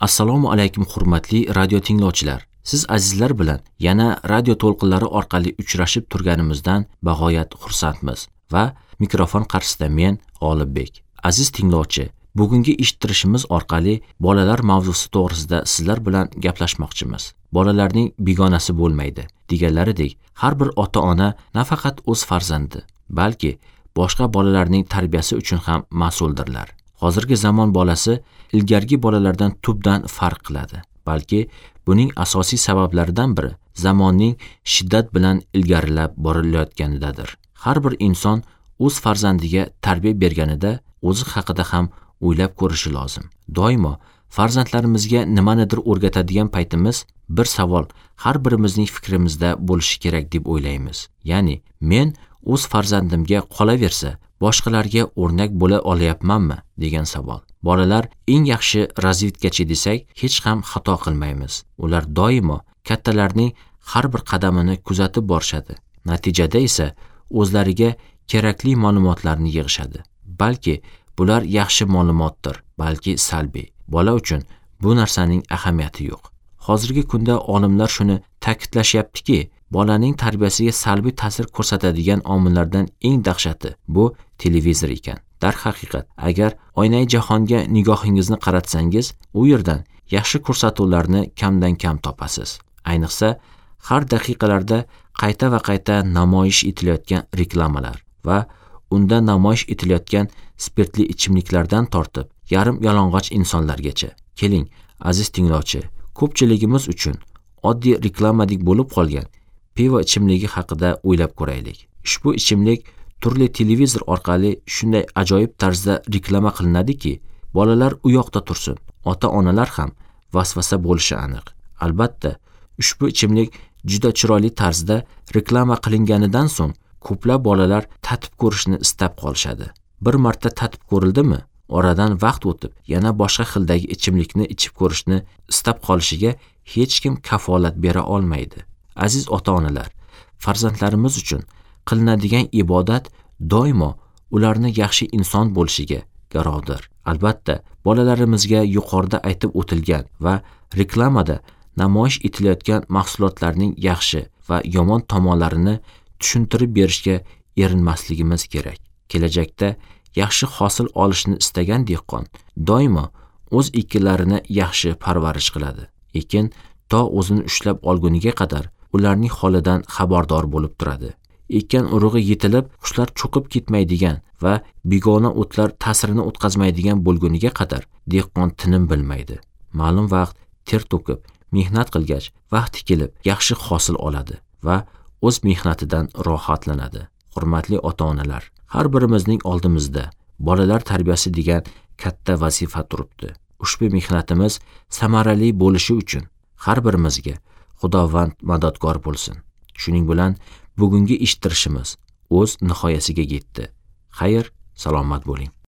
Assalomu alaykum hurmatli radio tinglovchilar. Siz azizlar bilan yana radio to'lqinlari orqali uchrashib turganimizdan bag'oyat xursandmiz va mikrofon qarshisida men Olibbek. Aziz tinglovchi, bugungi eshittirishimiz orqali bolalar mavzusi to'g'risida sizlar bilan gaplashmoqchimiz. Bolalarning begonasi bo'lmaydi deganlaridek, har bir ota-ona nafaqat o'z farzandi, balki boshqa bolalarning tarbiyasi uchun ham mas'uldirlar. Hozirgi zamon bolasi ilgargi bolalardan tubdan farq qiladi. Balki buning asosiy sabablaridan biri zamonning shiddat bilan ilgarilab borilayotganidadir. Har bir inson o'z farzandiga tarbiya berganida o'zi haqida ham o'ylab ko'rishi lozim. Doimo farzandlarimizga nimanidir o'rgatadigan paytimiz bir savol har birimizning fikrimizda bo'lishi kerak deb o'ylaymiz. Ya'ni men o'z farzandimga qolaversa boshqalarga o'rnak bo'la olayapmanmi degan savol. Bolalar eng yaxshi razvedkachi desak hech ham xato qilmaymiz. Ular doimo kattalarning har bir qadamini kuzatib borishadi. Natijada esa o'zlariga kerakli ma'lumotlarni yig'ishadi. Balki bular yaxshi ma'lumotdir, balki salbiy. Bola uchun bu narsaning ahamiyati yo'q. Hozirgi kunda olimlar shuni ta'kidlashyaptiki, bolaning tarbiyasiga salbiy ta'sir ko'rsatadigan omillardan eng dahshati bu televizor ekan. Darhaqiqat, agar oynai jahonga nigohingizni qaratsangiz, u yerdan yaxshi ko'rsatuvlarni kamdan kam topasiz. Ayniqsa, har daqiqalarda qayta va qayta namoyish etilayotgan reklamalar va unda namoyish etilayotgan spirtli ichimliklardan tortib, yarim yalang'och insonlargacha. Keling, aziz tinglovchi, ko'pchiligimiz uchun oddiy reklamadek bo'lib qolgan pivo ichimligi haqida o'ylab ko'raylik. Ushbu ichimlik turli televizor orqali shunday ajoyib tarzda reklama qilinadiki, bolalar u yoqda tursin, ota-onalar ham vasvasa bo'lishi aniq. Albatta, ushbu ichimlik juda chiroyli tarzda reklama qilinganidan so'ng ko'plab bolalar tatib ko'rishni istab qolishadi. Bir marta tatib ko'rildimi, oradan vaqt o'tib, yana boshqa xildagi ichimlikni ichib ko'rishni istab qolishiga hech kim kafolat bera olmaydi. Aziz ota-onalar, farzandlarimiz uchun qilinadigan ibodat doimo ularni yaxshi inson bo'lishiga garovdir. Albatta, bolalarimizga yuqorida aytib o'tilgan va reklamada namoyish etilayotgan mahsulotlarning yaxshi va yomon tomonlarini tushuntirib berishga erinmasligimiz kerak. Kelajakda yaxshi hosil olishni istagan dehqon doimo o'z ekinlarini yaxshi parvarish qiladi. Ekin to o'zini ushlab olguniga qadar ularning holidan xabardor bo'lib turadi. Ekan urug'i yetilib, qushlar cho'qib ketmaydigan va begona o'tlar ta'sirini o'tkazmaydigan bo'lguniga qadar dehqon tinim bilmaydi. Ma'lum vaqt ter to'kib, mehnat qilgach, vaqti kelib yaxshi hosil oladi va o'z mehnatidan rohatlanadi. Hurmatli ota-onalar, har birimizning oldimizda bolalar tarbiyasi degan katta vazifa turibdi. Ushbu mehnatimiz samarali bo'lishi uchun har birimizga Xudovand madadkor bo'lsin. Shuning bilan bugungi eshittirishimiz o'z nihoyasiga yetdi. Xayr, salomat bo'ling.